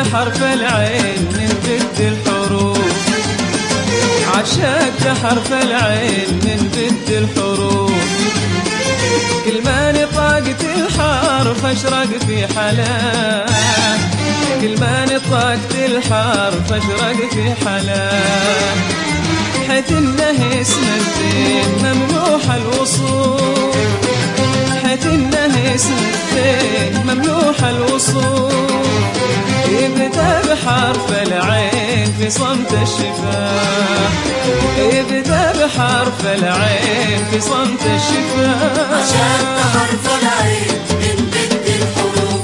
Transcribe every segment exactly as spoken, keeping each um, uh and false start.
حرف العين من بد الحروف، عشقت حرف العين من بد الحروف. كل ما نطقت الحرف اشرق في حلاه، كل ما نطقت الحرف اشرق في حلاه. حيث انه اسم الدين ممنوح الوصول، حيث انه اسم الدين ممنوح الوصول. يبدأ بحرف العين في صمت الشفاه، يبدأ بحرف العين في صمت الشفاه. عشقت حرف العين من بد الحروف،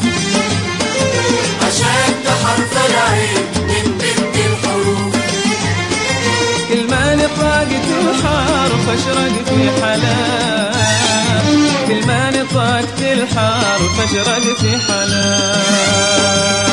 عشقت حرف العين من بد الحروف. كل ما نطقت الحرف اشرق في حلاه، كل ما نطقت الحرف اشرق في حلاه.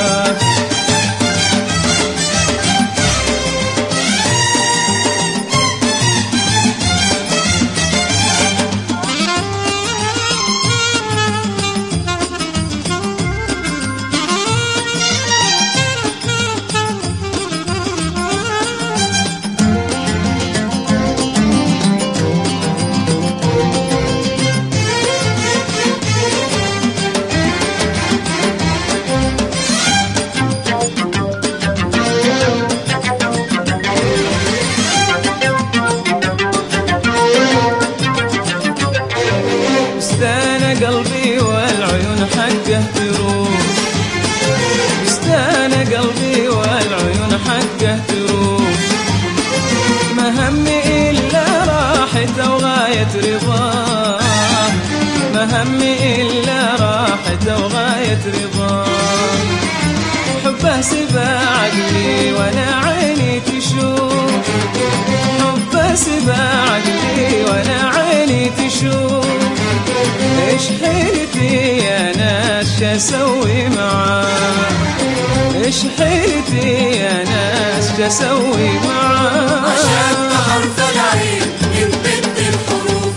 قلبي والعيون حقه تروح، بستان قلبي والعيون حقه تروح. ما همي إلا راحته وغاية رضاه، ما همي إلا راحته وغاية رضاه. حبه سبا عقلي وانا عيني تشوف، حبه سبا عقلي وانا عيني تشوف. ايش حيلتي يا ناس شاسوي معاه، ايش حيلتي يا ناس شاسوي معاه. عشقت حرف العين من بد الحروف،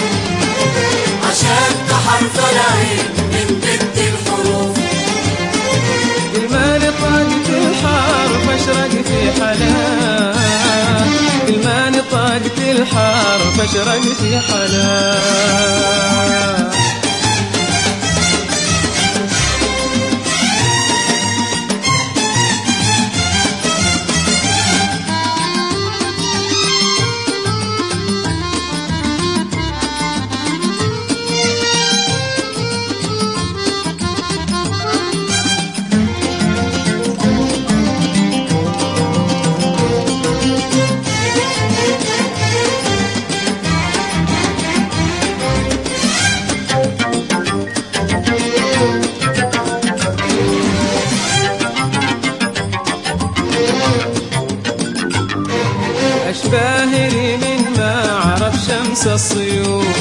عشقت حرف العين من بد الحروف. كل ما نطقت الحرف اشرق في حلاه، كل ما نطقت الحرف اشرق في حلاه. أشباهري من ما عرف شمس الصيوف،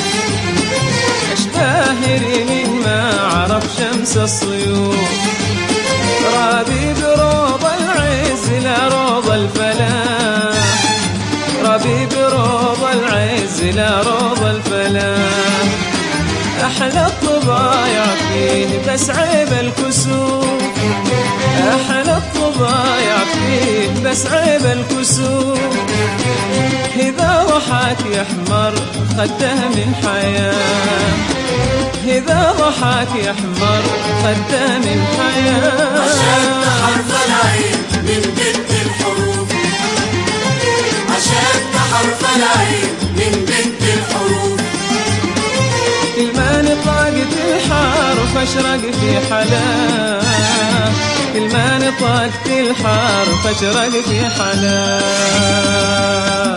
أشباهري من ما عرف شمس الصيوف. رابي بروض العز لا روض الفلاح، رابي بروض العز لا روض الفلاح. أحلى الطبايع فيه بس عيب الكسوف، أحلى الطبايع فيه بس عيب الكسوف. إذا ضحك يحمر خده من حياة، إذا ضحك يحمر خده من حياة. عشقت حرف العين من بد الحروف، عشقت حرف العين من بد الحروف. كل ما نطقت الحرف اشرق في حلاه، كل ما نطقت الحرف اشرق في حلاه.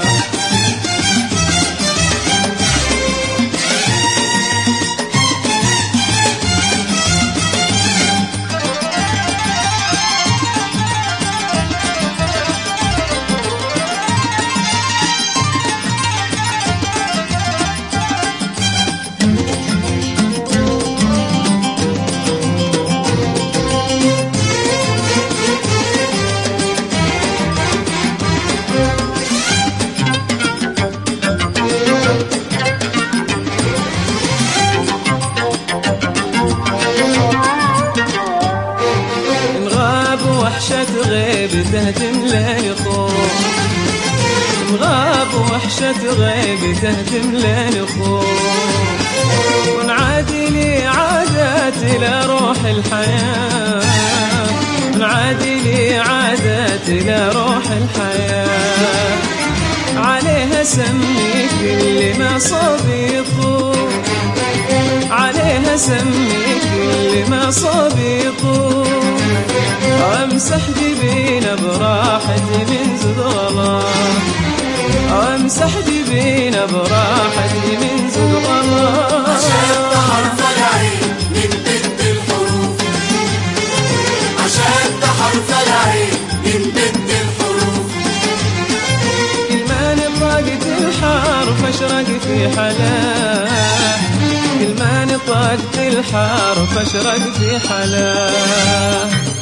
عاشت غيبته تملى خوف، ونعادي لي عادات إلى روح الحياة، ونعادي لي عادات إلى روح الحياة. عليها سمي كل ما صاب يطوف، عليها سمي كل ما صاب يطوف، وامسح جبينه براحتي من زد غلط، وامسح جبينه براحتي من زد غلط. عشان حرف العين من بنت الحروف، عشان حرف العين من بنت الحروف، كل ما نطقت الحرف اشرق في حلاه، كل ما نطقت الحرف اشرق في حلاه.